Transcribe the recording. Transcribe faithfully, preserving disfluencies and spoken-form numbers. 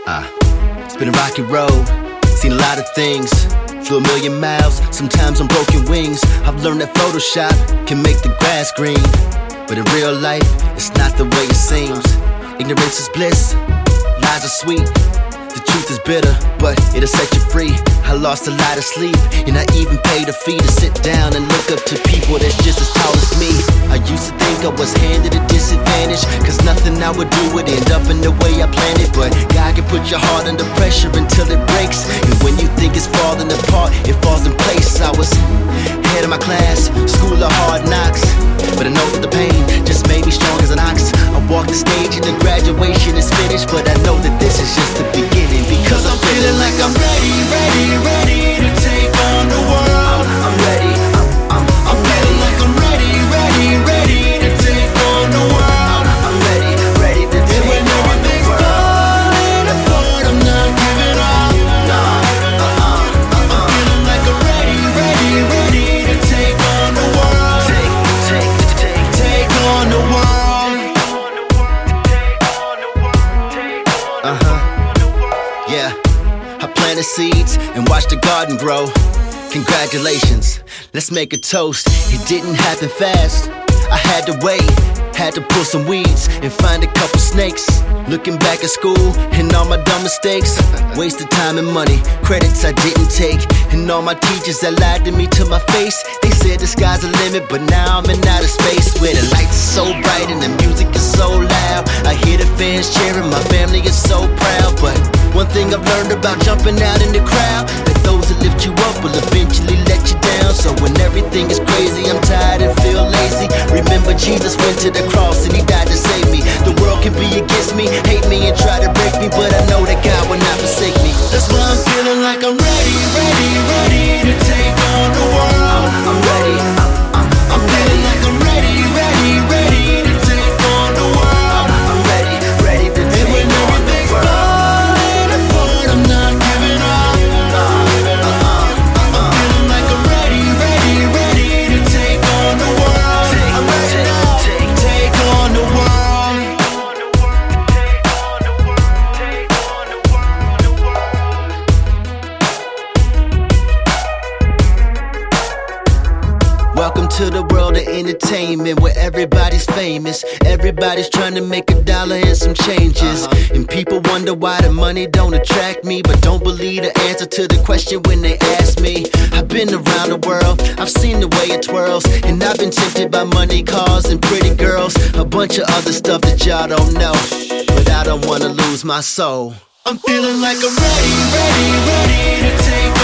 Ah, it's been a rocky road, seen a lot of things, flew a million miles, sometimes on broken wings. I've learned that Photoshop can make the grass green, but in real life, it's not the way it seems. Ignorance is bliss, lies are sweet, the truth is bitter, but it'll set you free. I lost a lot of sleep, and I even paid a fee to sit down and look up to people that's just as tall as me. I used to think I was handed a disadvantage, cause nothing I would do would end up in the way I planned it. But God can put your heart under pressure until it breaks, and when you think it's falling apart, it falls in place. I was head of my class, school of hard knocks, but I know that the pain just made me strong as an ox. I walked the stage and the graduation is finished, but I know that this is just the beginning, because I'm feeling like I'm ready, ready, ready to take on the world. I'm ready, I'm, I'm, I'm feeling like I'm ready, ready, ready to take on the world. I'm ready, ready to take on the world. And when everything's falling apart, I'm not giving up. Nah, uh-uh, uh-uh. I'm feeling like I'm ready, ready, ready to take on the world. Take, take, take, take on the world. Uh-huh, yeah. I planted seeds and watched the garden grow. Congratulations, let's make a toast. It didn't happen fast, I had to wait, had to pull some weeds and find a couple snakes. Looking back at school and all my dumb mistakes, wasted time and money, credits I didn't take, and all my teachers that lied to me to my face. They said the sky's the limit, but now I'm in outer space, where the lights are so bright and the music is so loud. I hear the fans cheering, my family is so proud. But one thing I've learned about jumping out in the crowd, that those that lift you up will eventually let you down. So when everything is crazy, I'm tired and feel lazy, remember Jesus went to the cross and he died to save me. The world can be against me, hate me and try to break me, but I know that God will not forsake me. That's why I'm feeling like I'm ready, ready, ready to take on the world. I'm ready, I'm, I'm, I'm feeling like I'm ready, ready, ready to take on the world. I'm ready, ready to take on the world. And when everything's falling apart, I'm not giving up. Uh-uh, uh-uh. I'm feeling like I'm ready, ready, ready to take on the world. I'm ready now, take, take on the world. Welcome to the world of entertainment, where everybody's famous, everybody's trying to make a dollar and some changes. Uh-huh. And people wonder why the money don't attract me, but don't believe the answer to the question when they ask me. I've been around the world, I've seen the way it twirls, and I've been tempted by money, cars, and pretty girls, a bunch of other stuff that y'all don't know, but I don't wanna lose my soul. I'm feeling like I'm ready, ready, ready to take